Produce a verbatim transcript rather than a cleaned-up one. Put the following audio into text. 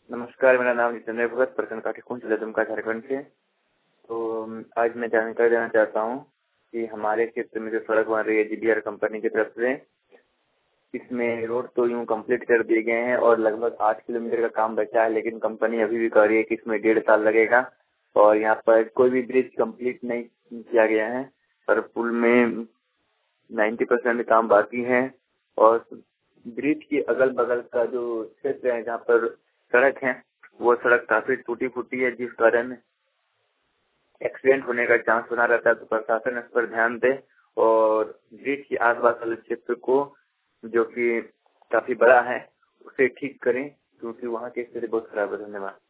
नमस्कार, मेरा नाम जितेंद्र भगत, प्रखंड काठीकुंड, जिला दुमका, झारखंड से। तो आज मैं जानकारी देना चाहता हूँ कि हमारे क्षेत्र में जो सड़क बन रही है जीबीआर कंपनी की तरफ से, इसमें रोड तो यूं कंप्लीट कर दिए गए हैं और लगभग आठ किलोमीटर का काम बचा है, लेकिन कंपनी अभी भी कह रही है कि इसमें डेढ़ साल लगेगा और यहाँ पर कोई भी ब्रिज कंप्लीट नहीं किया गया है। पर पुल में नाइन्टी परसेंट काम बाकी है और ब्रिज के अगल बगल का जो क्षेत्र है जहाँ पर सड़क है वो सड़क काफी टूटी फूटी है, जिस कारण एक्सीडेंट होने का चांस बना रहता है। तो प्रशासन इस पर ध्यान दे और ब्रिज के आसपास वाले क्षेत्र को, जो कि काफी बड़ा है, उसे ठीक करें, क्योंकि वहाँ की स्थिति बहुत खराब है। धन्यवाद।